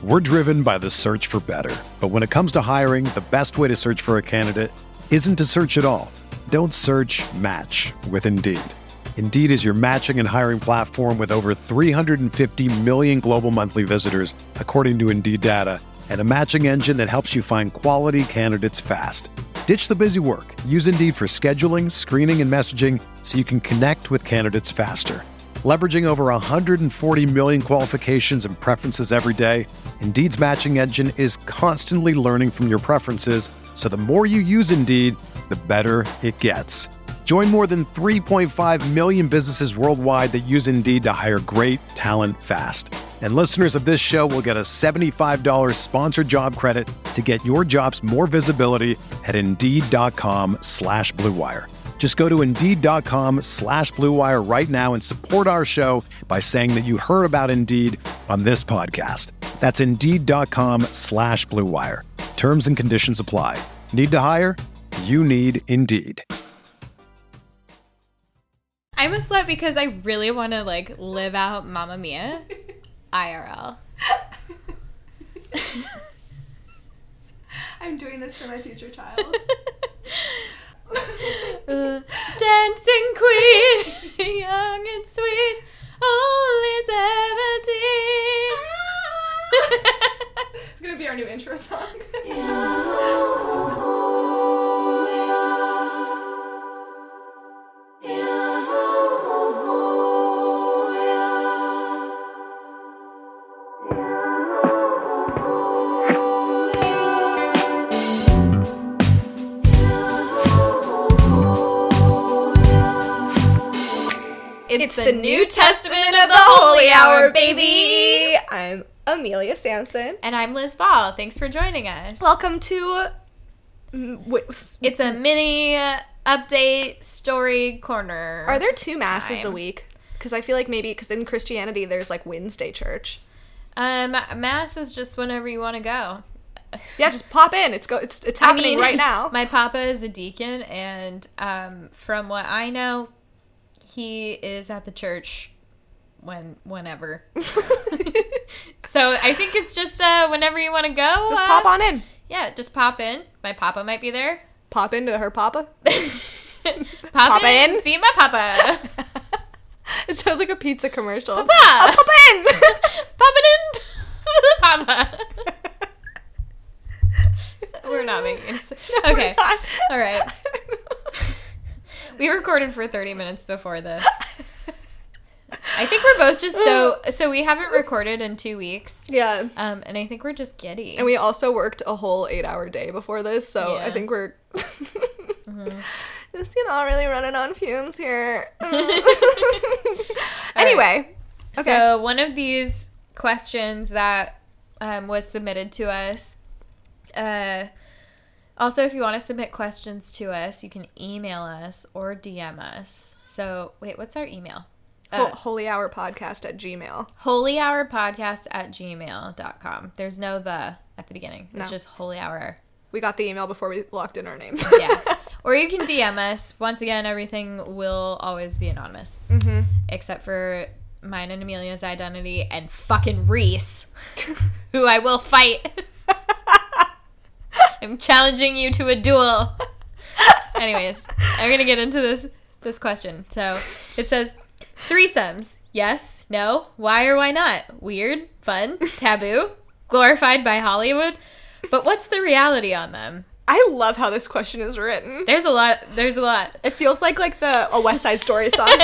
We're driven by the search for better. But when it comes to hiring, the best way to search for a candidate isn't to search at all. Don't search, match with Indeed. Indeed is your matching and hiring platform with over 350 million global monthly visitors, according to Indeed data, and a matching engine that helps you find quality candidates fast. Ditch the busy work. Use Indeed for scheduling, screening, and messaging so you can connect with candidates faster. Leveraging over 140 million qualifications and preferences every day, Indeed's matching engine is constantly learning from your preferences, so the more you use Indeed, the better it gets. Join more than 3.5 million businesses worldwide that use Indeed to hire great talent fast. And listeners of this show will get a $75 sponsored job credit to get your jobs more visibility at Indeed.com/Blue Wire. Just go to Indeed.com/Blue Wire right now and support our show by saying that you heard about Indeed on this podcast. That's Indeed.com/Blue Wire. Terms and conditions apply. Need to hire? You need Indeed. I'm a slut because I really want to, live out Mamma Mia IRL. I'm doing this for my future child. Dancing queen, young and sweet, only 17. It's going to be our new intro song. It's the New Testament of the Holy Hour, baby! I'm Amelia Sampson. And I'm Liz Ball. Thanks for joining us. Welcome to... It's a mini update story corner. Are there 2 masses a week? Because I feel like maybe, because in Christianity there's Wednesday church. Mass is just whenever you want to go. Yeah, just pop in. It's happening right now. My papa is a deacon, and from what I know, he is at the church whenever. So I think it's just whenever you want to go. Just pop on in. Yeah, just pop in. My papa might be there. Pop into her papa. Pop in. See my papa. It sounds like a pizza commercial. Papa. Pop in. Pop it in. Papa. We're not making it. Okay. All right. We recorded for 30 minutes before this. I think we're both just so we haven't recorded in 2 weeks. Yeah. And I think we're just giddy. And we also worked a whole 8-hour day before this, so yeah. I think we're just all really running on fumes here. Anyway. Right. Okay. So one of these questions that was submitted to us, also, if you want to submit questions to us, you can email us or DM us. So, wait, what's our email? holyhourpodcast@gmail. holyhourpodcast@gmail.com. There's no the at the beginning. It's just Holy Hour. We got the email before we locked in our name. Yeah. Or you can DM us. Once again, everything will always be anonymous. Mm-hmm. Except for mine and Amelia's identity and fucking Reese, who I will fight. I'm challenging you to a duel. Anyways, I'm going to get into this question. So, it says, threesomes. Yes, no, why or why not? Weird, fun, taboo, glorified by Hollywood. But what's the reality on them? I love how this question is written. There's a lot. It feels like a West Side Story song.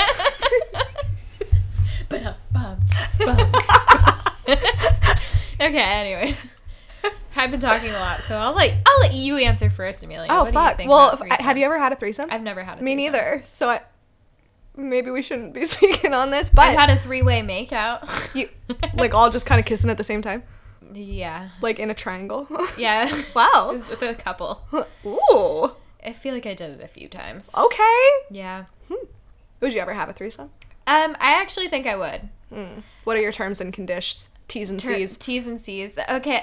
Okay, anyways. I've been talking a lot, so I'll let you answer first, Amelia. Oh, what fuck. Do you think well, about have you ever had a threesome? I've never had a threesome. Me neither. So maybe we shouldn't be speaking on this, but... I've had a 3-way makeout. You, all just kind of kissing at the same time? Yeah. In a triangle? Yeah. Wow. It was with a couple. Ooh. I feel like I did it a few times. Okay. Yeah. Would you ever have a threesome? I actually think I would. What are your terms and conditions? T's and C's. T's and C's. Okay.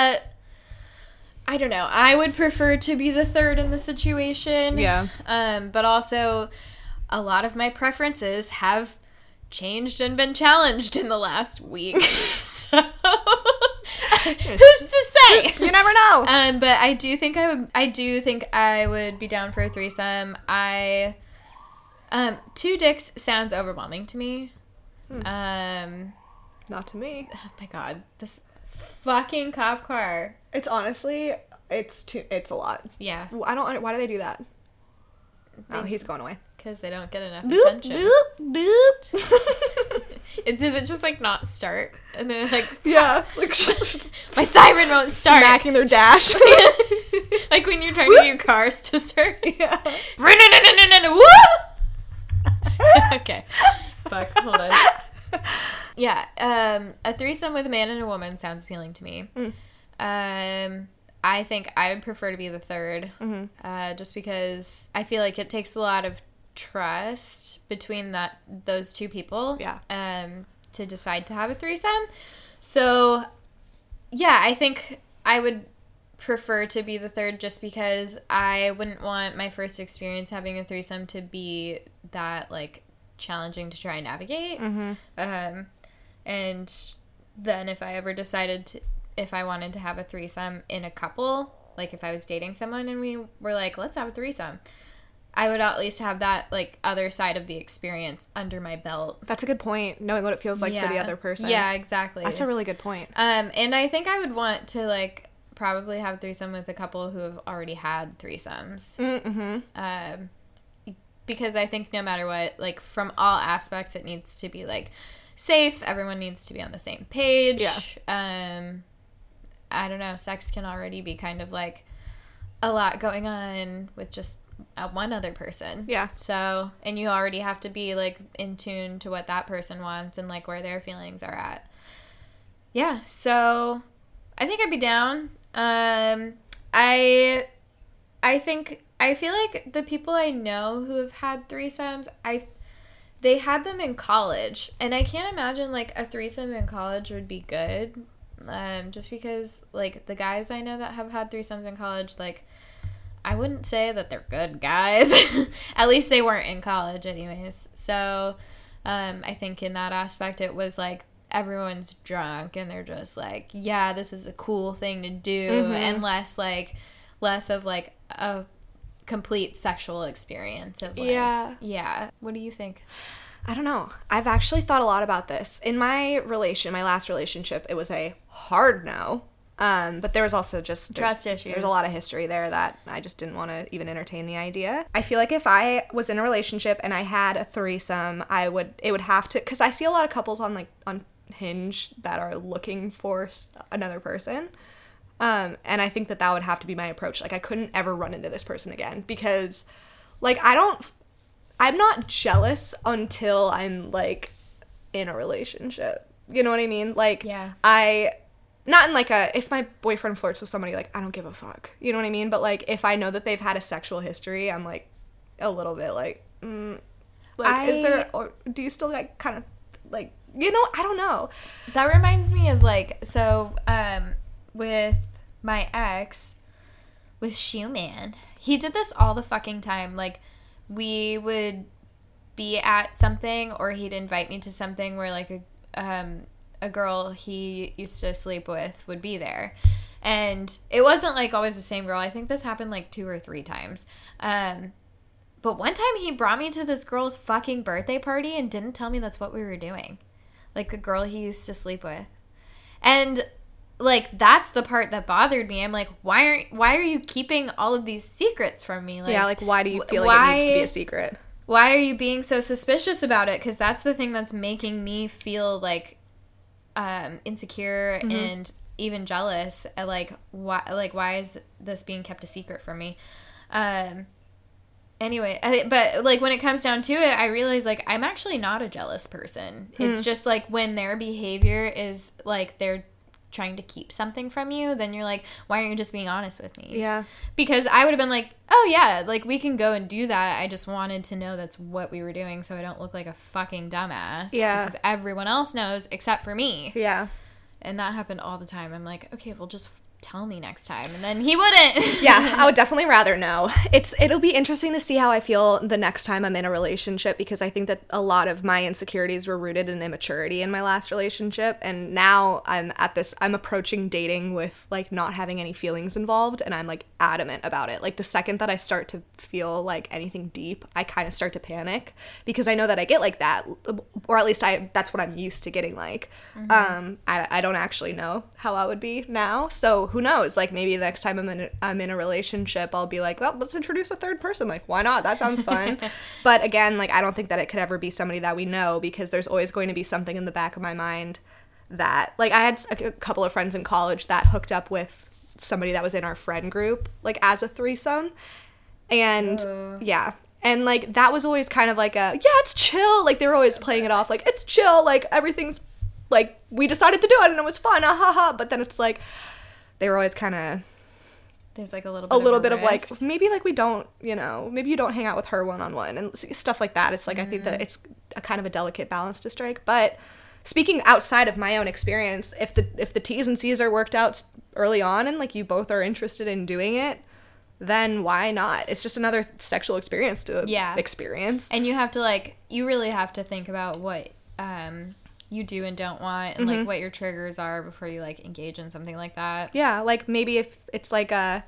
I don't know. I would prefer to be the third in the situation. Yeah. But also, a lot of my preferences have changed and been challenged in the last week. So, Who's to say? You never know. But I do think I would be down for a threesome. Two dicks sounds overwhelming to me. Not to me. Oh my god, this fucking cop car. It's honestly, it's a lot. Yeah. Why do they do that? Oh, he's going away. Because they don't get enough Boop, attention. boop, boop. Does it just like not start? And then like, yeah. Like, my siren won't start. smacking their dash. Like when you're trying to get your cars to start. Yeah. Woo! Okay. Fuck, hold on. Yeah, a threesome with a man and a woman sounds appealing to me. I think I would prefer to be the third, just because I feel like it takes a lot of trust between those two people. Yeah. To decide to have a threesome. So, yeah, I think I would prefer to be the third, just because I wouldn't want my first experience having a threesome to be that like challenging to try and navigate. And then if I ever decided if I wanted to have a threesome in a couple, like if I was dating someone and we were like, let's have a threesome, I would at least have that like other side of the experience under my belt. That's a good point. Knowing what it feels like for the other person. Yeah, exactly. That's a really good point. And I think I would want to like probably have a threesome with a couple who have already had threesomes. Because I think no matter what, like from all aspects, it needs to be like safe. Everyone needs to be on the same page. Yeah. I don't know. Sex can already be kind of like a lot going on with just one other person. Yeah. So, and you already have to be like in tune to what that person wants and like where their feelings are at. Yeah. So I think I'd be down. I feel like the people I know who have had threesomes, they had them in college, and I can't imagine like a threesome in college would be good. Just because like the guys I know that have had threesomes in college, like I wouldn't say that they're good guys. At least they weren't in college anyways. So I think in that aspect it was like everyone's drunk and they're just like, yeah, this is a cool thing to do, and less of like a complete sexual experience of like, yeah. What do you think? I don't know. I've actually thought a lot about this. In my last relationship, it was a hard no. But there was also just trust issues. There's a lot of history there that I just didn't want to even entertain the idea. I feel like if I was in a relationship and I had a threesome, it would have to, because I see a lot of couples on Hinge that are looking for another person. And I think that would have to be my approach. Like I couldn't ever run into this person again, because like I'm not jealous until I'm like in a relationship. You know what I mean? Like, yeah. Not in like if my boyfriend flirts with somebody, like I don't give a fuck. You know what I mean? But like if I know that they've had a sexual history, I'm like a little bit like, is there, or do you still like kind of like, you know, I don't know. That reminds me of like, so with my ex, with Shoeman, he did this all the fucking time. Like we would be at something, or he'd invite me to something where like a girl he used to sleep with would be there, and it wasn't like always the same girl. I think this happened like 2 or 3 times. But one time he brought me to this girl's fucking birthday party and didn't tell me that's what we were doing. Like the girl he used to sleep with. And like that's the part that bothered me. I'm like, why are you keeping all of these secrets from me? Like, yeah, like why do you feel like it needs to be a secret? Why are you being so suspicious about it? Because that's the thing that's making me feel like insecure and even jealous. Like why is this being kept a secret from me? Anyway, but like when it comes down to it, I realize like I'm actually not a jealous person. It's just like when their behavior is like they're trying to keep something from you, then you're like, why aren't you just being honest with me? Yeah. Because I would have been like, oh yeah, like we can go and do that. I just wanted to know that's what we were doing so I don't look like a fucking dumbass. Yeah. Because everyone else knows except for me. Yeah. And that happened all the time. I'm like, okay, well just tell me next time. And then he wouldn't. Yeah, I would definitely rather know. It'll be interesting to see how I feel the next time I'm in a relationship, because I think that a lot of my insecurities were rooted in immaturity in my last relationship, and now I'm approaching dating with like not having any feelings involved, and I'm like adamant about it. Like the second that I start to feel like anything deep, I kind of start to panic, because I know that I get like that, or at least that's what I'm used to getting like. I don't actually know how I would be now, so who knows? Like maybe the next time I'm in a relationship, I'll be like, well, let's introduce a third person. Like, why not? That sounds fun. But again, like I don't think that it could ever be somebody that we know, because there's always going to be something in the back of my mind that, like, I had a couple of friends in college that hooked up with somebody that was in our friend group, like as a threesome, and yeah. And, like, that was always kind of like it's chill. Like, they were always playing it off like, it's chill. Like, everything's, like, we decided to do it and it was fun. But then it's like, they were always kind of... There's, like, a little bit of, like, maybe, like, we don't, you know, maybe you don't hang out with her one-on-one and stuff like that. It's, like, I think that it's a kind of a delicate balance to strike. But speaking outside of my own experience, if the T's and C's are worked out early on and, like, you both are interested in doing it, then why not? It's just another sexual experience to experience. And you have to, like, you really have to think about what you do and don't want, and like what your triggers are before you like engage in something like that. Yeah, like maybe if it's like a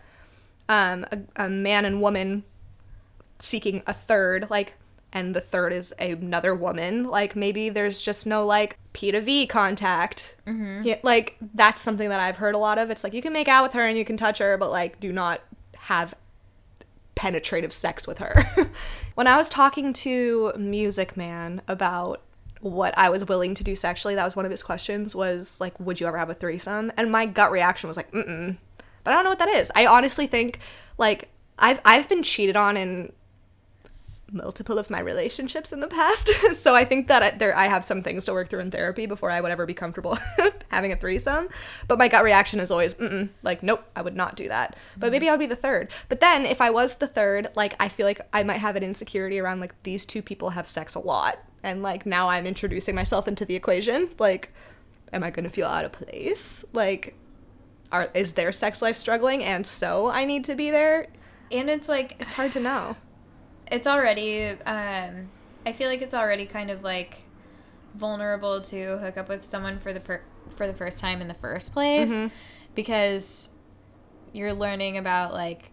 man and woman seeking a third, like, and the third is another woman, like maybe there's just no like P to V contact. Yeah, like that's something that I've heard a lot of. It's like you can make out with her and you can touch her, but like do not have penetrative sex with her. When I was talking to Music Man about what I was willing to do sexually, that was one of his questions, was like, would you ever have a threesome? And my gut reaction was like, but I don't know what that is. I honestly think, like, I've been cheated on in multiple of my relationships in the past, so I think that I have some things to work through in therapy before I would ever be comfortable having a threesome. But my gut reaction is always, like, nope, I would not do that. But maybe I would be the third. But then if I was the third, like, I feel like I might have an insecurity around, like, these two people have sex a lot, and, like, now I'm introducing myself into the equation. Like, am I gonna feel out of place? Like, is their sex life struggling, and so I need to be there? And it's like, it's hard to know. It's already, I feel like it's already kind of, like, vulnerable to hook up with someone for the first time in the first place, because you're learning about, like,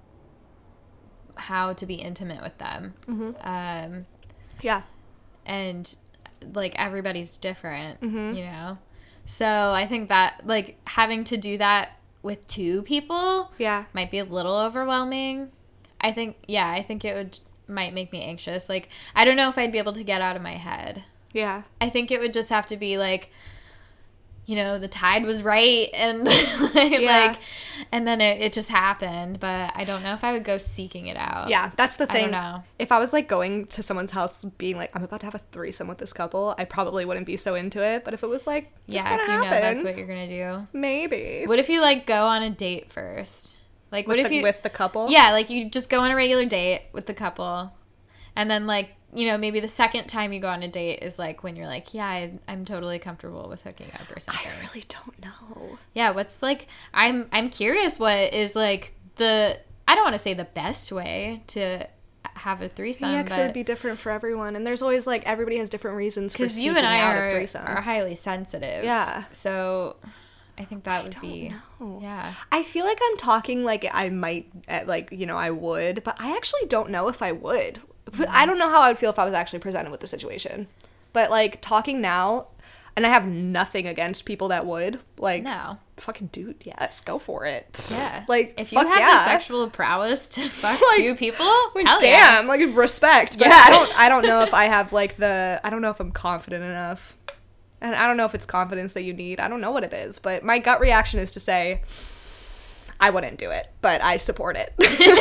how to be intimate with them. Yeah. And, like, everybody's different, you know? So I think that, like, having to do that with two people might be a little overwhelming. I think it might make me anxious. Like, I don't know if I'd be able to get out of my head. Yeah. I think it would just have to be, like, you know, the tide was right, and, like, and then it just happened, but I don't know if I would go seeking it out. Yeah, that's the thing. I don't know. If I was, like, going to someone's house being like, I'm about to have a threesome with this couple, I probably wouldn't be so into it, but if it was, like, just if you know that's what you're gonna do. Maybe. What if you, like, go on a date first? Like, what if you... With the couple? Yeah, like, you just go on a regular date with the couple, and then, like, you know, maybe the second time you go on a date is, like, when you're like, yeah, I'm totally comfortable with hooking up or something. I really don't know. Yeah, what's, like, I'm curious what is, like, I don't want to say the best way to have a threesome. Yeah, because it would be different for everyone, and there's always, like, everybody has different reasons for seeking you and I out a threesome. are highly sensitive. Yeah. So... I think that would be... know. Yeah. I feel like I'm talking like I might, like, you know, I would, but I actually don't know if I would. I don't know how I would feel if I was actually presented with the situation. But, like, talking now, and I have nothing against people that would, like... No. Fucking dude, yes, go for it. Yeah. Like, if you have the sexual prowess to fuck like, two people, hell damn, yeah. Like, respect. But I don't know if I have, like, I don't know if I'm confident enough. And I don't know if it's confidence that you need. I don't know what it is. But my gut reaction is to say, I wouldn't do it, but I support it.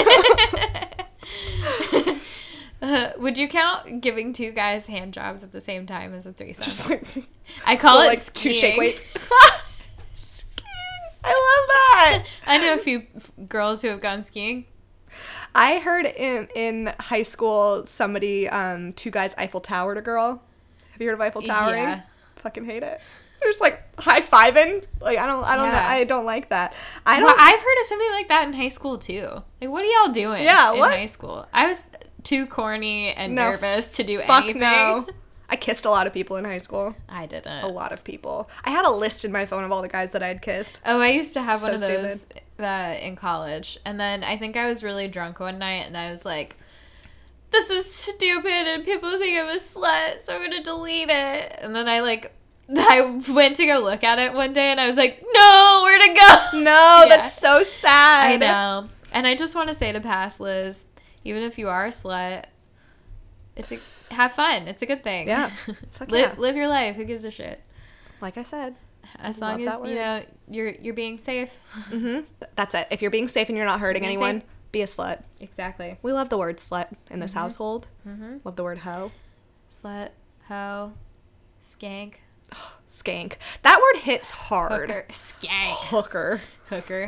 Would you count giving two guys hand jobs at the same time as a threesome? Just like, I call it like skiing. 2 shake weights. Skiing. I love that. I know a few girls who have gone skiing. I heard in high school somebody, 2 guys Eiffel Towered a girl. Have you heard of Eiffel Towering? Yeah. Fucking hate it. just like high-fiving. Like, I don't know. Yeah. I don't like that. I've heard of something like that in high school too. Like, what are y'all doing in high school? I was too corny and nervous to do anything. No. I kissed a lot of people in high school. I didn't. A lot of people. I had a list in my phone of all the guys that I'd kissed. Oh, I used to have one of those in college. And then I think I was really drunk one night and I was like, this is stupid and people think I'm a slut, so I'm going to delete it. And then I went to go look at it one day and I was like, no, where'd it go? No, that's so sad. I know. And I just want to say to past Liz, even if you are a slut, have fun. It's a good thing. Yeah. Live your life. Who gives a shit? Like I said. As long as, you know, you're being safe. Mm-hmm. That's it. If you're being safe and you're not hurting anyone, be a slut. Exactly. We love the word slut in this household. Mm-hmm. Love the word hoe. Slut, hoe, skank. Skank. That word hits hard. Hooker. Skank. Hooker. Hooker.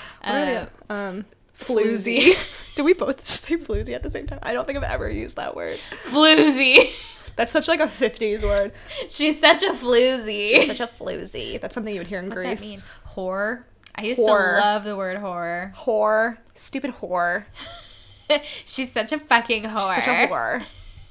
Floozy. Do we both just say floozy at the same time? I don't think I've ever used that word. Floozy. That's such like a 50s word. She's such a floozy. Such a floozy. That's something you would hear in Greece. What does that mean? Whore. I used to love the word whore. Whore. Stupid whore. She's such a fucking whore. Such a whore.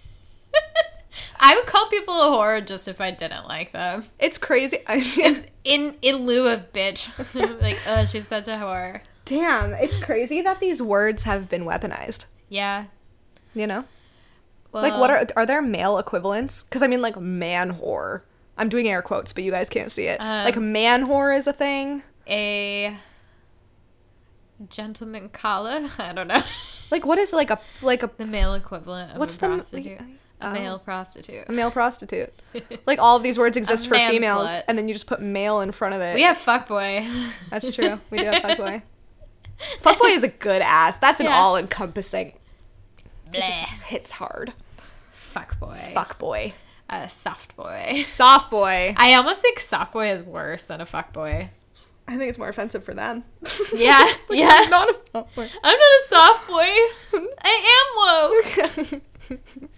I would call people a whore just if I didn't like them. It's crazy. It's in lieu of bitch. Like, oh, she's such a whore. Damn, it's crazy that these words have been weaponized. Yeah. You know? Well, like, are there male equivalents? Because I mean, like, man whore. I'm doing air quotes, but you guys can't see it. Like, man whore is a thing. A gentleman collar? I don't know. Like, what is the male equivalent of what's a prostitute? A male prostitute. A male prostitute. Like, all of these words exist for females, slut. And then you just put male in front of it. We have fuckboy. That's true. We do have fuckboy. Fuckboy is a good ass. That's an all-encompassing. It just hits hard. Fuckboy. Fuckboy. Soft boy. Soft boy. I almost think soft boy is worse than a fuckboy. I think it's more offensive for them. Yeah. Like, yeah. I'm not a soft boy. I'm not a soft boy. I am woke.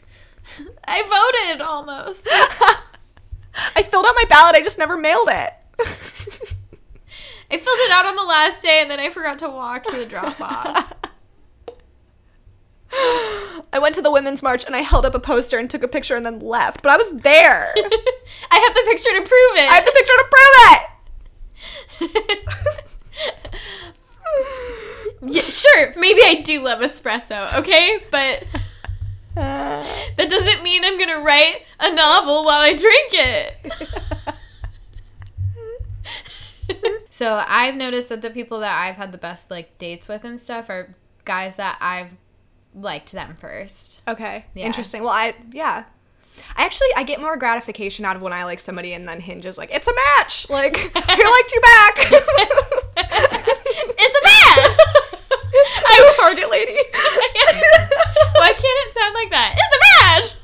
I voted almost. I filled out my ballot. I just never mailed it. I filled it out on the last day and then I forgot to walk to the drop off. I went to the Women's March and I held up a poster and took a picture and then left. But I was there. I have the picture to prove it. I have the picture to prove it. Yeah, sure, maybe I do love espresso, okay? But that doesn't mean I'm gonna write a novel while I drink it. So I've noticed that the people that I've had the best like dates with and stuff are guys that I've liked them first. Okay. Yeah. Interesting. Well, I get more gratification out of when I like somebody and then Hinge is like, it's a match. Like, I liked you back. It's a match. I'm a Target lady. Why can't it sound like that? It's a match.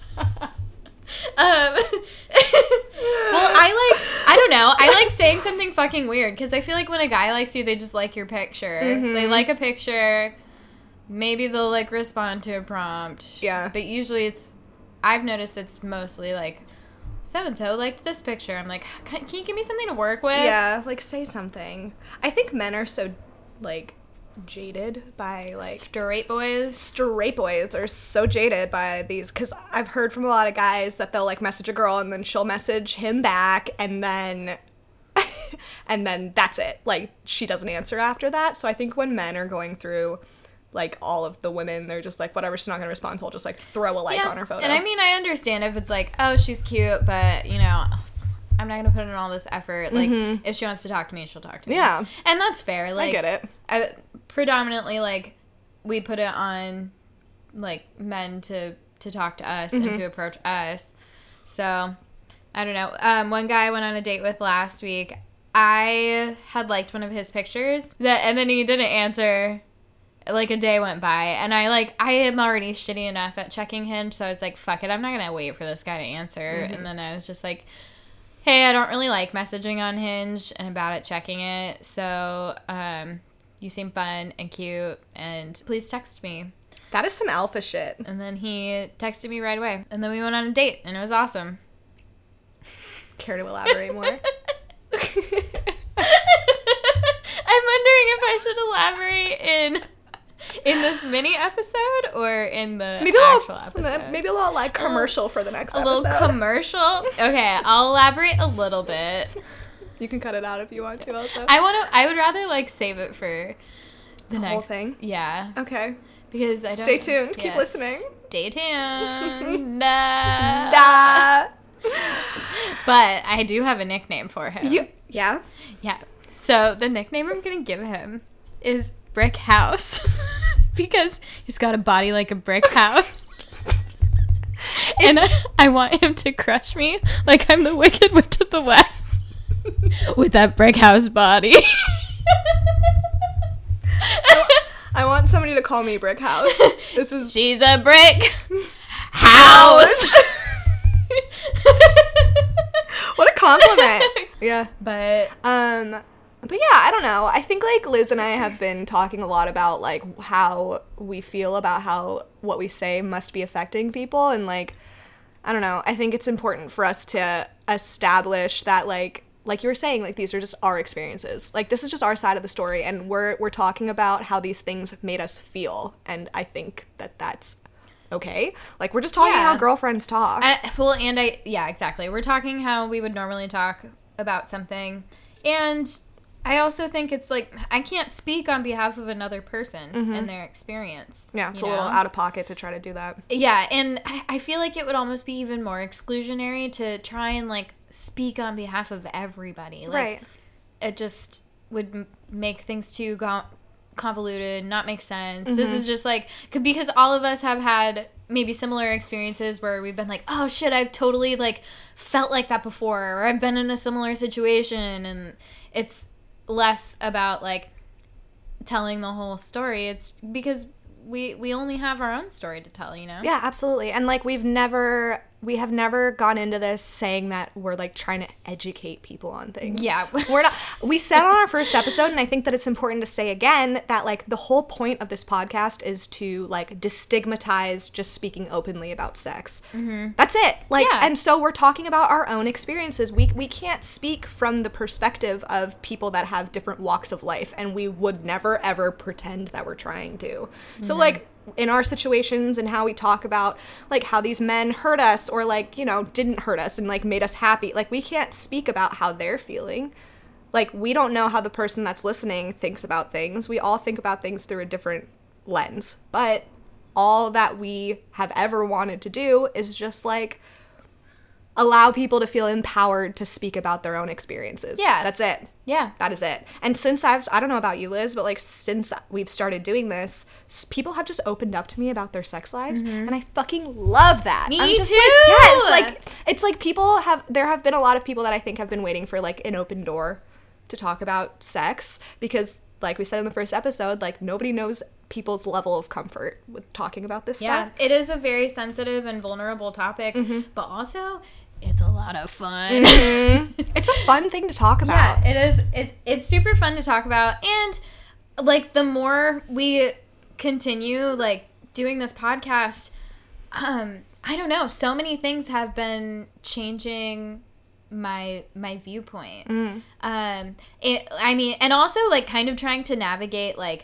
Well, I don't know. I like saying something fucking weird because I feel like when a guy likes you, they just like your picture. Mm-hmm. They like a picture. Maybe they'll like respond to a prompt. Yeah. But usually I've noticed it's mostly like, so-and-so liked this picture. I'm like, can you give me something to work with? Yeah, like say something. I think men are so like jaded by like straight boys. Straight boys are so jaded by these because I've heard from a lot of guys that they'll like message a girl and then she'll message him back and then that's it. Like she doesn't answer after that. So I think when men are going through like all of the women, they're just like, whatever, she's not gonna respond, so I'll just like throw a like on her photo. And I mean, I understand if it's like, oh, she's cute, but you know, I'm not gonna put in all this effort. Like, if she wants to talk to me, she'll talk to me. Yeah. And that's fair. Like, I get it. Predominantly, like, we put it on, like, men to talk to us and to approach us. So, I don't know. One guy I went on a date with last week, I had liked one of his pictures, and then he didn't answer. Like, a day went by, and I am already shitty enough at checking Hinge, so I was like, fuck it, I'm not gonna wait for this guy to answer. And then I was just like, hey, I don't really like messaging on Hinge, and I'm bad at checking it, so, you seem fun and cute, and please text me. That is some alpha shit. And then he texted me right away, and then we went on a date, and it was awesome. Care to elaborate more? should elaborate in this mini episode or in the maybe actual episode? Maybe a little like commercial for the next episode. A little commercial? Okay, I'll elaborate a little bit. You can cut it out if you want to also. I would rather like save it for the next whole thing? Yeah. Okay. Because I don't Stay tuned. Keep listening. Stay tuned. Nah. But I do have a nickname for him. Yeah? Yeah. So the nickname I'm going to give him is Brick House. Because he's got a body like a brick house. And I want him to crush me like I'm the Wicked Witch of the West. With that brick house body. I want somebody to call me Brick House. She's a brick house. What a compliment. Yeah. But yeah, I don't know. I think like Liz and I have been talking a lot about like how we feel about how what we say must be affecting people, and like I don't know. I think it's important for us to establish that like you were saying, like these are just our experiences. Like this is just our side of the story, and we're talking about how these things made us feel, and I think that that's okay. Like we're just talking how girlfriends talk. Yeah, exactly. We're talking how we would normally talk about something, and I also think it's like I can't speak on behalf of another person and their experience. Yeah, it's a little out of pocket to try to do that. Yeah, and I feel like it would almost be even more exclusionary to try and like speak on behalf of everybody. Like, right. It just would make things too convoluted, not make sense. This is just like because all of us have had maybe similar experiences where we've been like, oh shit, I've totally like felt like that before, or I've been in a similar situation, and it's less about like telling the whole story. It's because we only have our own story to tell, you know? Yeah, absolutely. And like we have never gone into this saying that we're like trying to educate people on things. Yeah. We're not. We said on our first episode, and I think that it's important to say again that like the whole point of this podcast is to like destigmatize just speaking openly about sex. That's it. Like, and so we're talking about our own experiences. We can't speak from the perspective of people that have different walks of life, and we would never ever pretend that we're trying to. So like in our situations and how we talk about like how these men hurt us or like, you know, didn't hurt us and like made us happy, like we can't speak about how they're feeling. Like we don't know how the person that's listening thinks about things. We all think about things through a different lens, but all that we have ever wanted to do is just like allow people to feel empowered to speak about their own experiences. Yeah. That's it. Yeah. That is it. And since I don't know about you, Liz, but like since we've started doing this, people have just opened up to me about their sex lives, and I fucking love that. Me I'm just too. Like, yes, like it's like there have been a lot of people that I think have been waiting for like an open door to talk about sex, because like we said in the first episode, like nobody knows people's level of comfort with talking about this stuff. Yeah, it is a very sensitive and vulnerable topic, but also it's a lot of fun. It's a fun thing to talk about. Yeah, it is. It's super fun to talk about, and like the more we continue like doing this podcast, I don't know, so many things have been changing my viewpoint. I mean, and also like kind of trying to navigate like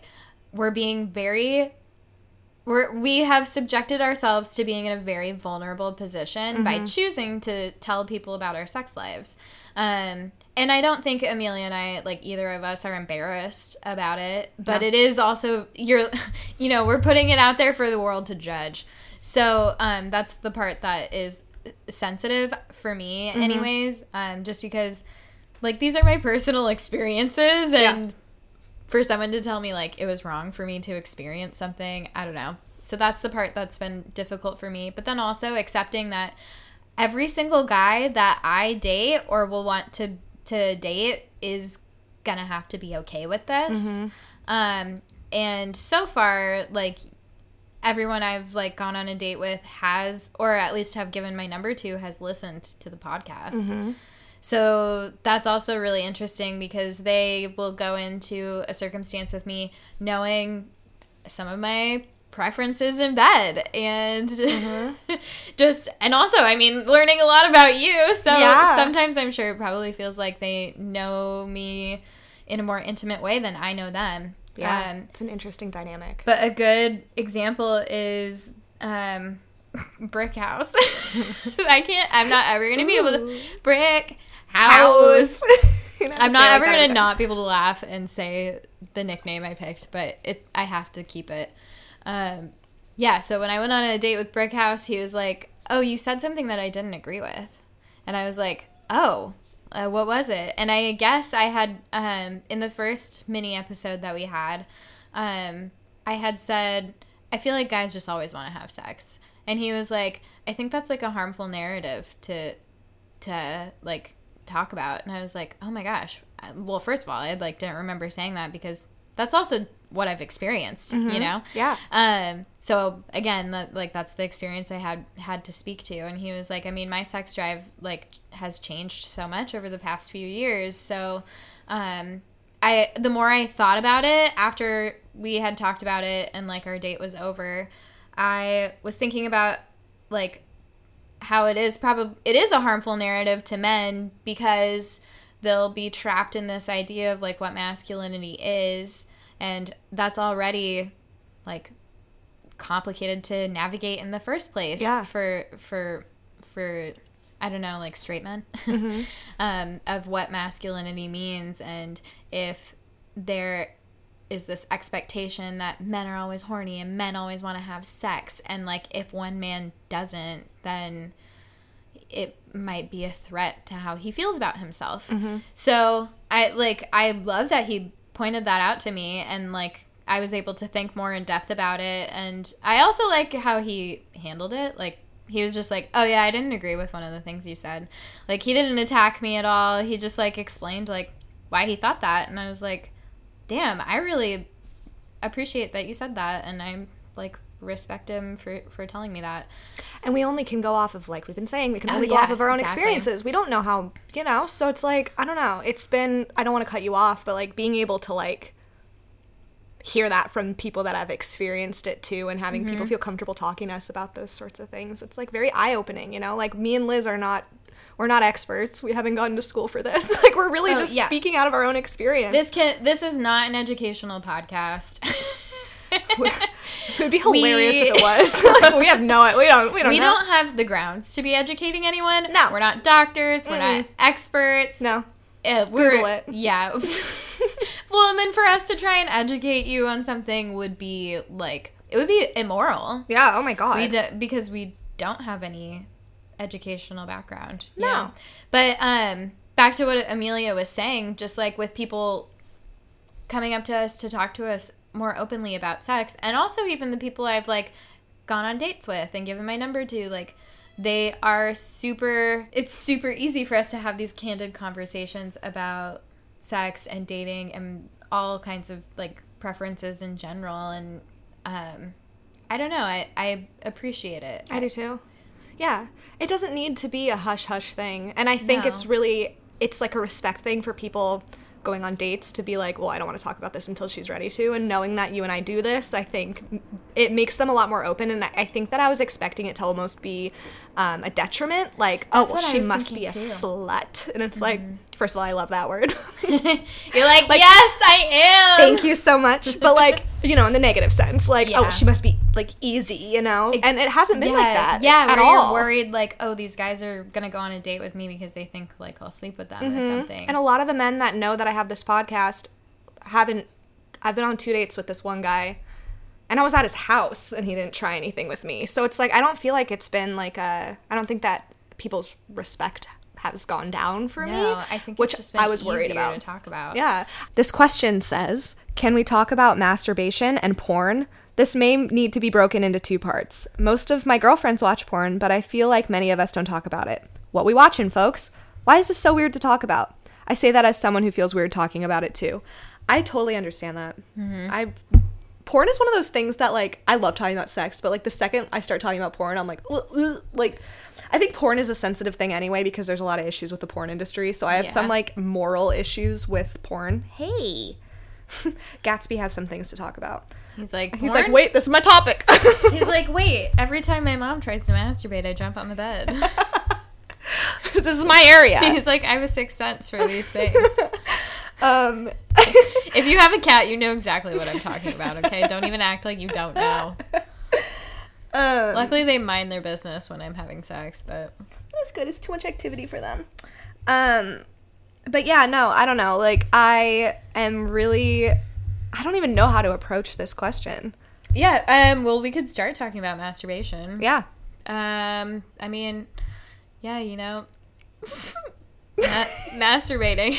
we have subjected ourselves to being in a very vulnerable position by choosing to tell people about our sex lives. And I don't think Amelia and I, like either of us, are embarrassed about it, but it is also, we're putting it out there for the world to judge. So that's the part that is sensitive for me anyways, just because like these are my personal experiences, and for someone to tell me like it was wrong for me to experience something, I don't know. So that's the part that's been difficult for me. But then also accepting that every single guy that I date or will want to date is gonna have to be okay with this. And so far, like everyone I've like gone on a date with has, or at least have given my number to, has listened to the podcast. So that's also really interesting because they will go into a circumstance with me knowing some of my preferences in bed, and and also, I mean, learning a lot about you. So sometimes I'm sure it probably feels like they know me in a more intimate way than I know them. Yeah, it's an interesting dynamic. But a good example is Brick House. I'm not ever going to be able to... Brick House. I'm not ever going to not be able to laugh and say the nickname I picked, but I have to keep it. Yeah, so when I went on a date with Brick House, he was like, oh, you said something that I didn't agree with. And I was like, oh, what was it? And I guess I had, in the first mini episode that we had, I had said, I feel like guys just always want to have sex. And he was like, I think that's like a harmful narrative to like talk about. And I was like, oh my gosh. Well, first of all, I like didn't remember saying that because that's also what I've experienced, you know? Yeah. So again, that's the experience I had to speak to. And he was like, I mean, my sex drive like has changed so much over the past few years. So, the more I thought about it after we had talked about it and like our date was over, I was thinking about like how it is a harmful narrative to men because they'll be trapped in this idea of like what masculinity is, and that's already like complicated to navigate in the first place. Yeah. For I don't know, like straight men, of what masculinity means, and if there is this expectation that men are always horny and men always want to have sex, and like if one man doesn't, then it might be a threat to how he feels about himself. So I love that he pointed that out to me, and like I was able to think more in depth about it. And I also like how he handled it. Like he was just like, oh yeah, I didn't agree with one of the things you said. Like he didn't attack me at all. He just like explained like why he thought that. And I was like, damn, I really appreciate that you said that. And I like respect him for telling me that. And we only can go off of, like we've been saying, we can only go off of our own experiences. We don't know how, so it's like, I don't know. It's been, I don't want to cut you off, but like being able to like hear that from people that have experienced it too, and having people feel comfortable talking to us about those sorts of things. It's like very eye-opening, like me and Liz we're not experts. We haven't gone to school for this. Like we're really speaking out of our own experience. This is not an educational podcast. It would be hilarious if it was. Like, we have we don't have the grounds to be educating anyone. No. We're not doctors. We're not experts. No. Google it. Yeah. Well, and then for us to try and educate you on something would be like, it would be immoral. Yeah. Oh my God. Because we don't have any educational background. No. Yeah. But back to what Amelia was saying, just like with people coming up to us to talk to us more openly about sex, and also even the people I've like gone on dates with and given my number to, like it's super easy for us to have these candid conversations about sex and dating and all kinds of like preferences in general. And I don't know, I appreciate it. I do too. Yeah, it doesn't need to be a hush-hush thing. And I think it's like a respect thing for people going on dates to be like, well, I don't want to talk about this until she's ready to. And knowing that you and I do this, I think it makes them a lot more open. And I think that I was expecting it to almost be a detriment. Like, oh, well, she must be a slut. And it's like, first of all, I love that word. You're like, yes, I am. Thank you so much. But like, in the negative sense, like, oh, she must be like easy, and it hasn't been like that at all. You're worried like, oh, these guys are going to go on a date with me because they think like I'll sleep with them or something. And a lot of the men that know that I have this podcast I've been on 2 dates with this one guy, and I was at his house and he didn't try anything with me. So it's like, I don't feel like it's been like I don't think that people's respect has gone down for me. I think which it's just been I was worried about to talk about. Yeah. This question says, can we talk about masturbation and porn? This may need to be broken into 2 parts. Most of my girlfriends watch porn, but I feel like many of us don't talk about it. What we watching, folks? Why is this so weird to talk about? I say that as someone who feels weird talking about it too. I totally understand that. Porn is one of those things that like, I love talking about sex, but like the second I start talking about porn, I'm like, like, I think porn is a sensitive thing anyway because there's a lot of issues with the porn industry. So I have some like moral issues with porn. Hey, Gatsby has some things to talk about. He's like, wait, this is my topic. He's like, wait, every time my mom tries to masturbate, I jump on the bed. This is my area. He's like, I have a sixth sense for these things. If you have a cat, you know exactly what I'm talking about, okay? Don't even act like you don't know. Luckily, they mind their business when I'm having sex, but... That's good. It's too much activity for them. But yeah, no, I don't know. Like, I don't even know how to approach this question. Yeah, well, we could start talking about masturbation. Yeah. I mean, yeah, you know, masturbating.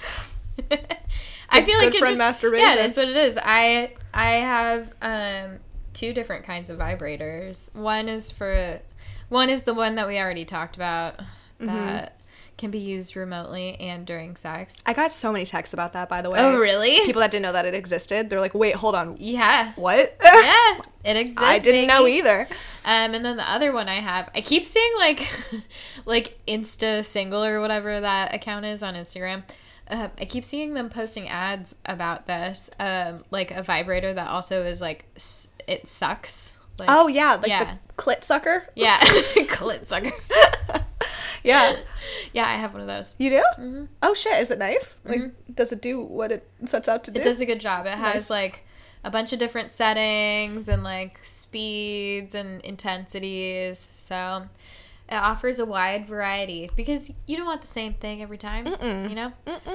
I feel like good friend masturbation. Yeah, that's what it is. I have 2 different kinds of vibrators. One is the one that we already talked about that can be used remotely and during sex. I got so many texts about that, by the way. Oh, really? People that didn't know that it existed. They're like, wait, hold on. Yeah. What? Yeah, it exists. I didn't know either. And then the other one I keep seeing like Insta Single or whatever that account is on Instagram. I keep seeing them posting ads about this, like a vibrator that also is like it sucks. Like, oh yeah, like the clit sucker. Yeah, clit sucker. Yeah, yeah, I have one of those. You do? Mm-hmm. Oh shit, is it nice? Like, does it do what it sets out to do? It does a good job. It has like a bunch of different settings and like speeds and intensities, so it offers a wide variety because you don't want the same thing every time. You know,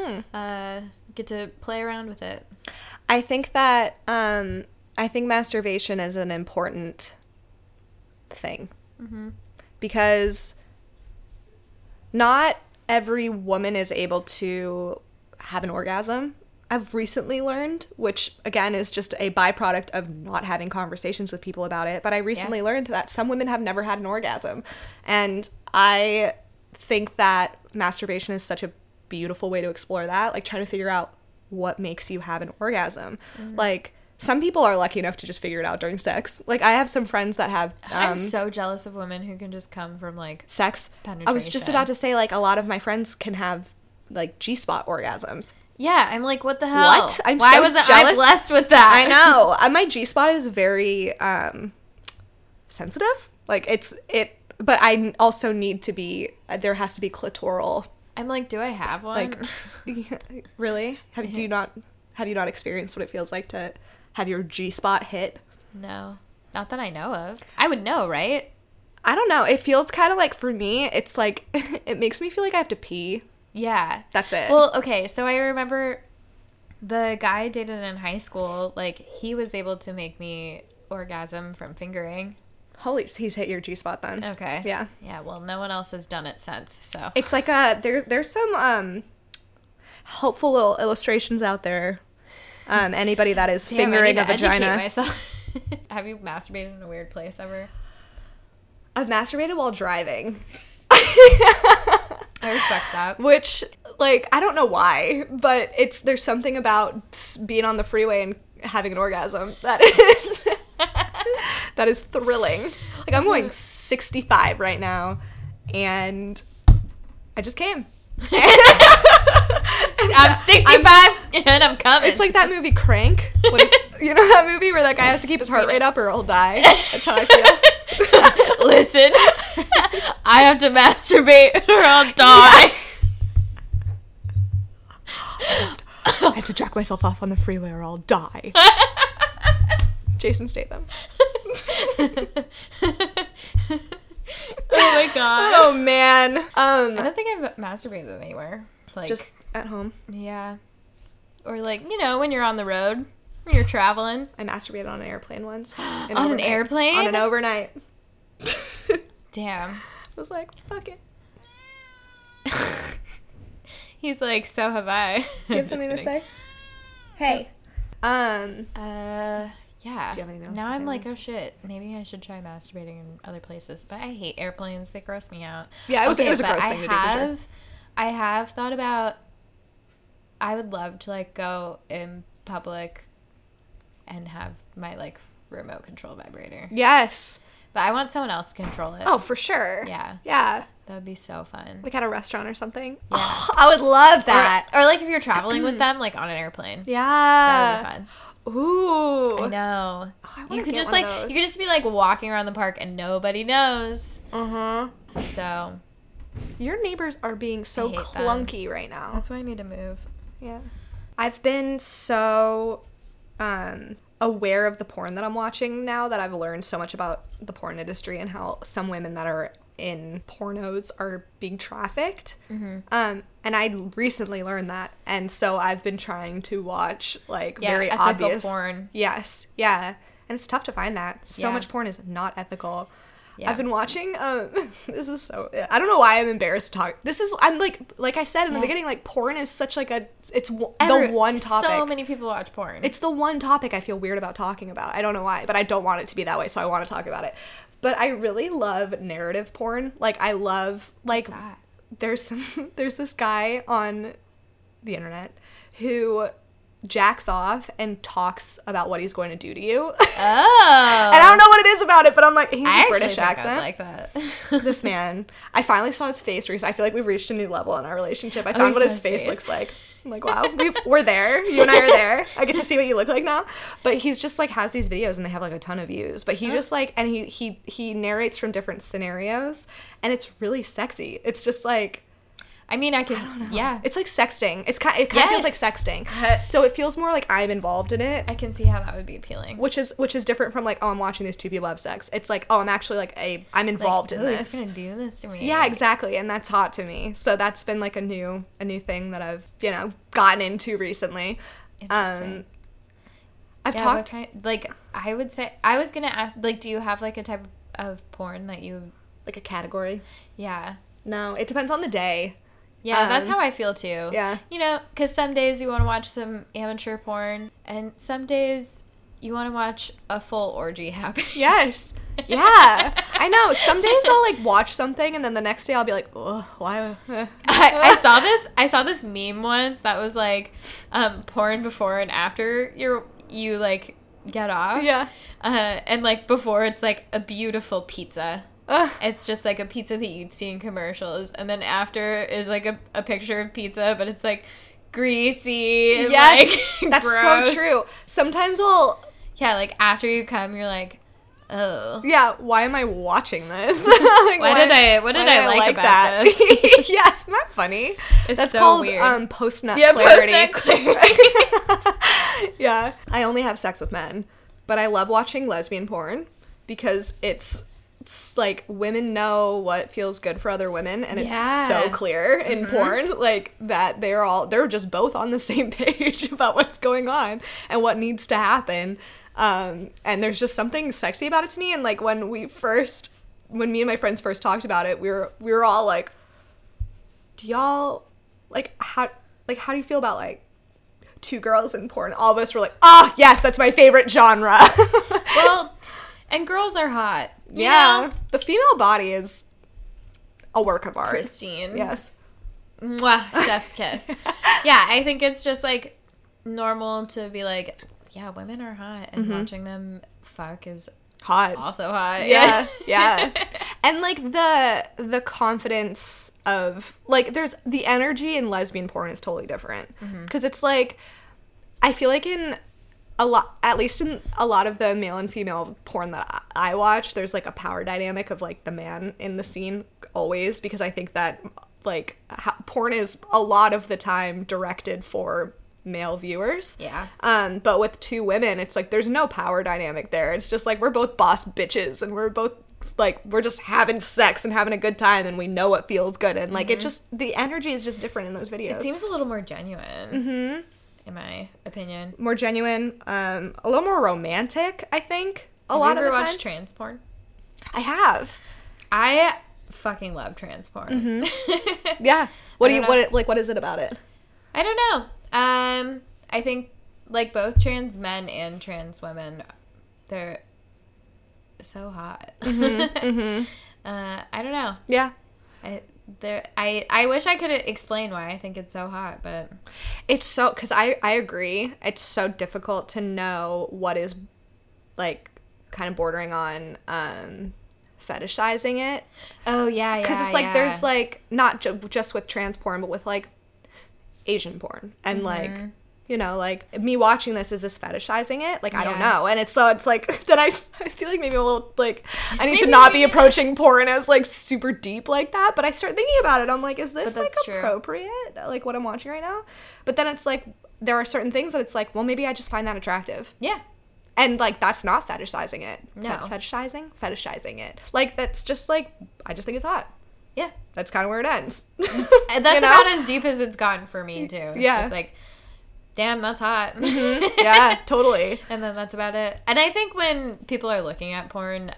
get to play around with it. I think that I think masturbation is an important thing because not every woman is able to have an orgasm. I've recently learned, which again is just a byproduct of not having conversations with people about it, but I recently learned that some women have never had an orgasm. And I think that masturbation is such a beautiful way to explore that, like trying to figure out what makes you have an orgasm. Like, some people are lucky enough to just figure it out during sex. Like, I have some friends that have... I'm so jealous of women who can just come from, like... sex. Penetration. I was just about to say, like, a lot of my friends can have, like, G-spot orgasms. Yeah, I'm like, what the hell? What? Why wasn't I blessed with that? I know. My G-spot is very sensitive. Like, but I also need to be... there has to be clitoral. I'm like, do I have one? Like, really? Have you not experienced what it feels like to... have your G-spot hit? No. Not that I know of. I would know, right? I don't know. It feels kind of like, for me, it's like, it makes me feel like I have to pee. Yeah. That's it. Well, okay, so I remember the guy I dated in high school, like, he was able to make me orgasm from fingering. Holy, he's hit your G-spot then. Okay. Yeah. Yeah, well, no one else has done it since, so. It's like there's some helpful little illustrations out there. Anybody that is fingering a vagina. Educate myself. Have you masturbated in a weird place ever? I've masturbated while driving. I respect that. Which, like, I don't know why, but there's something about being on the freeway and having an orgasm that is thrilling. Like, I'm going 65 right now, and I just came. I'm 65 and I'm coming. It's like that movie Crank. You know that movie where that guy has to keep his heart rate up or he'll die? That's how I feel. Listen, I have to masturbate or I'll die. I have to jack myself off on the freeway or I'll die. Jason Statham. Oh my god. Oh man. I don't think I've masturbated anywhere. Like, just at home. Yeah. Or like, you know, when you're on the road, when you're traveling. I masturbated on an airplane once. On an airplane? On an overnight. Damn. I was like, fuck it. He's like, so have I. Do you have something to say? Hey. Yeah. Do you have anything else now to I'm say? like, oh shit, maybe I should try masturbating in other places. But I hate airplanes. They gross me out. Yeah, it was a gross but thing to do, for sure. I have thought about, I would love to, like, go in public and have my, like, remote control vibrator. Yes. But I want someone else to control it. Oh, for sure. Yeah. Yeah. That would be so fun. Like at a restaurant or something. Yeah. Oh, I would love that. Or like if you're traveling with them, like on an airplane. Yeah. That would be fun. Ooh. I know. Oh, I You could get just one like, of those. you could just be like walking around the park and nobody knows. Uh-huh. So. Your neighbors are being so I hate clunky right now. That's why I need to move. Yeah. I've been so aware of the porn that I'm watching now that I've learned so much about the porn industry and how some women that are in pornos are being trafficked. And I recently learned that, and so I've been trying to watch like very ethical obvious porn. Yes, yeah, and it's tough to find that. So Yeah. much porn is not ethical. Yeah. I've been watching this is so, I don't know why I'm embarrassed to talk. I'm like I said in the beginning, like porn is such like the one topic. So many people watch porn. It's the one topic I feel weird about talking about. I don't know why, but I don't want it to be that way, so I want to talk about it. But I really love narrative porn. Like I love like What's that? there's this guy on the internet who jacks off and talks about what he's going to do to you. Oh. And I don't know what it is about it, but I'm like, he's I a British actually think accent. I'd like that. This man, I finally saw his face recently. I feel like we've reached a new level in our relationship. I found you what saw his his face face. looks like. I'm like, wow, we're there. You and I are there. I get to see what you look like now. But he's just like has these videos and they have like a ton of views. But he just like, and he narrates from different scenarios, and it's really sexy. It's just like, I mean, I can. Yeah. it's like sexting. It kind of feels like Yes. sexting. So it feels more like I'm involved in it. I can see how that would be appealing. Which is different from like, oh, I'm watching these two people have sex. It's like, oh, I'm actually like I'm involved in Ooh, this. He's gonna do this to me. Yeah, exactly, and that's hot to me. So that's been like a new thing that I've gotten into recently. Interesting. I've Yeah, talked. like I would say, I was gonna ask, like, do you have like a type of porn that you? Like a category. Yeah. No, it depends on the day. Yeah, that's how I feel too. Yeah. You know, because some days you want to watch some amateur porn, and some days you want to watch a full orgy happen. Yes. Yeah. I know. Some days I'll like watch something, and then the next day I'll be like, oh, why? I saw this meme once that was like porn before and after you like get off. Yeah. And like before it's like a beautiful pizza. It's just like a pizza that you'd see in commercials, and then after is like a picture of pizza, but it's like greasy and Yes. like That's gross. so true. Sometimes I'll. Yeah, like after you come, you're like, oh. Yeah, why am I watching this? What did I like about this? Yes, isn't that funny? It's That's so called weird. post-nut Yeah, clarity. post-nut clarity. Yeah. I only have sex with men, but I love watching lesbian porn because it's like women know what feels good for other women, and it's Yeah. so clear in porn, like that they're just both on the same page about what's going on and what needs to happen. And there's just something sexy about it to me. And like when me and my friends first talked about it, we were all like, do y'all like how do you feel about like two girls in porn? All of us were like, oh yes, that's my favorite genre. Well, and girls are hot. you Yeah, know? the female body is a work of art. Pristine. Yes. Mwah, chef's kiss. Yeah, I think it's just like normal to be like, yeah, women are hot, and watching them fuck is Hot. also hot. Yeah, yeah. And like the confidence of like there's the energy in lesbian porn is totally different because it's like I feel like in a lot, at least in a lot of the male and female porn that I watch, there's like a power dynamic of like the man in the scene always, because I think that like porn is a lot of the time directed for male viewers. Yeah. But with two women, it's like there's no power dynamic there. It's just like we're both boss bitches, and we're both like we're just having sex and having a good time, and we know what feels good, and like it just the energy is just different in those videos. It seems a little more genuine, in my opinion. More genuine, a little more romantic, I think. A Have lot you of ever the time. watched trans porn? I have. I fucking love trans porn. Yeah. What I don't know. what is it about it? I don't know. I think like both trans men and trans women, they're so hot. I don't know. Yeah. I wish I could explain why I think it's so hot, but It's so, because I agree. It's so difficult to know what is, like, kind of bordering on fetishizing it. oh yeah, Because it's like, there's, like, not just with trans porn, but with, like, Asian porn. And, like, you know, like, me watching this, is this fetishizing it? Like, I don't Yeah. know. And it's like, then I feel like maybe a little, like, I need to not be approaching porn as, like, super deep like that. But I start thinking about it. I'm like, is this, But like, that's true. appropriate? Like, what I'm watching right now? But then it's like, there are certain things that it's like, well, maybe I just find that attractive. Yeah. And, like, that's not fetishizing it. No. Fetishizing it. Like, that's just, like, I just think it's hot. Yeah. That's kind of where it ends. And that's about as deep as it's gotten for me, too. It's just like, damn, that's hot. Yeah, totally. And then that's about it. And I think when people are looking at porn,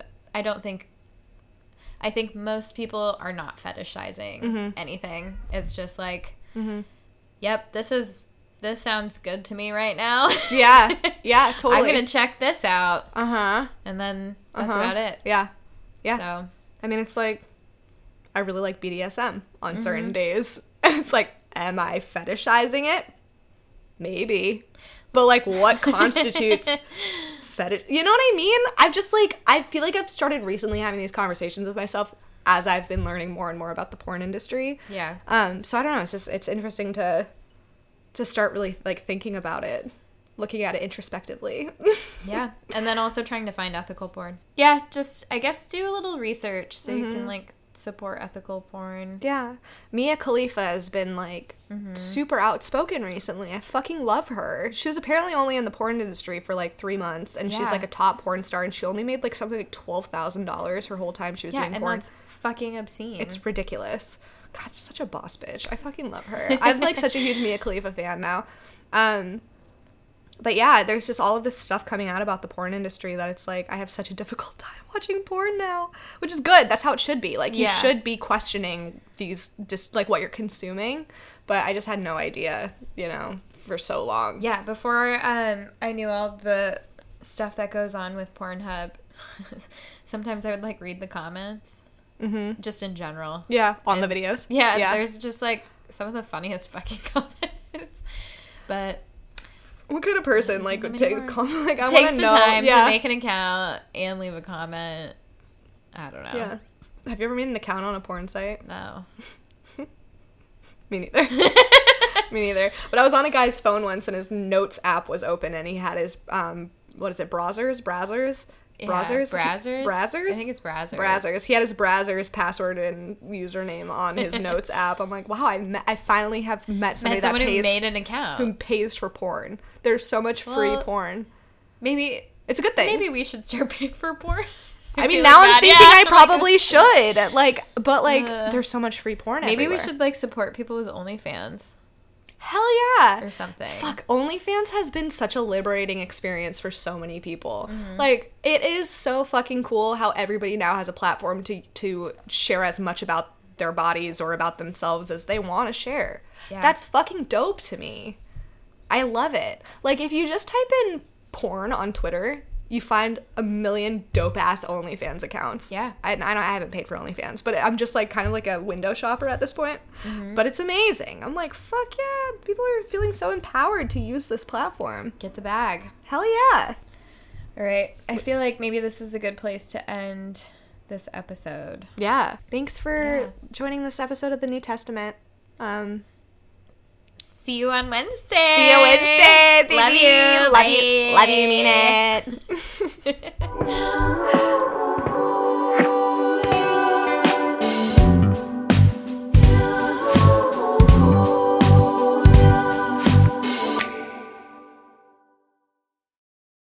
I think most people are not fetishizing anything. It's just like, yep, this sounds good to me right now. Yeah, totally. I'm going to check this out. Uh-huh. And then that's about it. Yeah. So, I mean, it's like, I really like BDSM on certain days. And it's like, am I fetishizing it? Maybe. But, like, what constitutes fetish? You know what I mean? I've just, like, I feel like I've started recently having these conversations with myself as I've been learning more and more about the porn industry. yeah. So I don't know. It's interesting to start really, like, thinking about it, looking at it introspectively. Yeah. And then also trying to find ethical porn. Yeah, just, I guess, do a little research so you can, like, support ethical porn. Yeah. Mia Khalifa has been, like, super outspoken recently. I fucking love her. She was apparently only in the porn industry for, like, 3 months, and she's, like, a top porn star, and she only made, like, something like $12,000 her whole time she was doing and porn. that's fucking obscene. It's ridiculous. God, she's such a boss bitch. I fucking love her. I'm, like, such a huge Mia Khalifa fan now. But yeah, there's just all of this stuff coming out about the porn industry that it's like, I have such a difficult time watching porn now, which is good. That's how it should be. Like, you should be questioning these, just like what you're consuming. But I just had no idea, you know, for so long. Yeah, before I knew all the stuff that goes on with Pornhub, sometimes I would, like, read the comments. Just in general. Yeah, on the videos. Yeah, there's just, like, some of the funniest fucking comments. But what kind of person, like, would take a comment? Like, I want takes to the know. time to make an account and leave a comment. I don't know. Yeah. Have you ever made an account on a porn site? No. Me neither. Me neither. But I was on a guy's phone once, and his notes app was open, and he had his, what is it, Brazzers? Yeah, Brazzers? Brazzers? I think it's Brazzers. Brazzers. He had his Brazzers password and username on his notes app. I'm like, wow, I finally have met somebody that pays, who made an account. Who pays for porn. There's so much free porn. Maybe it's a good thing. Maybe we should start paying for porn. I mean, now I'm thinking I probably should. Like, but, like, there's so much free porn maybe everywhere. We should, like, support people with OnlyFans. Hell yeah. Or something. Fuck, OnlyFans has been such a liberating experience for so many people. Like, it is so fucking cool how everybody now has a platform to share as much about their bodies or about themselves as they want to share. Yeah. That's fucking dope to me. I love it. Like, if you just type in porn on Twitter, you find a million dope-ass OnlyFans accounts. Yeah. I haven't paid for OnlyFans, but I'm just, like, kind of like a window shopper at this point. But it's amazing. I'm like, fuck yeah, people are feeling so empowered to use this platform. Get the bag. Hell yeah. All right. I feel like maybe this is a good place to end this episode. Yeah. Thanks for joining this episode of the New Testament. See you on Wednesday. See you Wednesday, baby. Love you. Love you. Love you. Mean it.